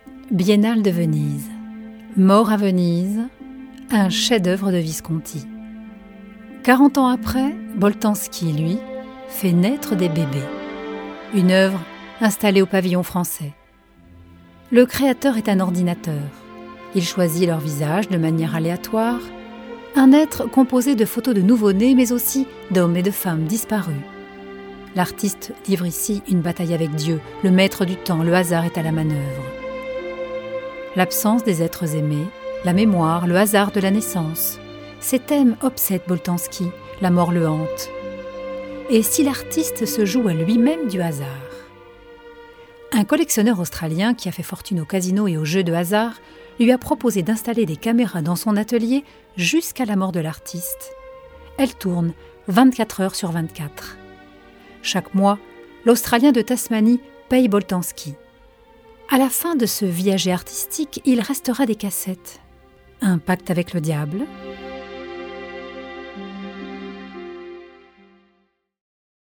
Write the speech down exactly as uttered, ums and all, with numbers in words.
Biennale de Venise. Mort à Venise, un chef-d'œuvre de Visconti. quarante ans après, Boltanski, lui, fait naître des bébés. Une œuvre installée au pavillon français. Le créateur est un ordinateur. Il choisit leur visage de manière aléatoire. Un être composé de photos de nouveau-nés, mais aussi d'hommes et de femmes disparus. L'artiste livre ici une bataille avec Dieu, le maître du temps, le hasard est à la manœuvre. L'absence des êtres aimés, la mémoire, le hasard de la naissance. Ces thèmes obsèdent Boltanski, la mort le hante. Et si l'artiste se joue à lui-même du hasard? Un collectionneur australien qui a fait fortune au casino et aux jeux de hasard lui a proposé d'installer des caméras dans son atelier jusqu'à la mort de l'artiste. Elles tournent vingt-quatre heures sur vingt-quatre. Chaque mois, l'Australien de Tasmanie paye Boltanski. À la fin de ce viager artistique, il restera des cassettes. Un pacte avec le diable,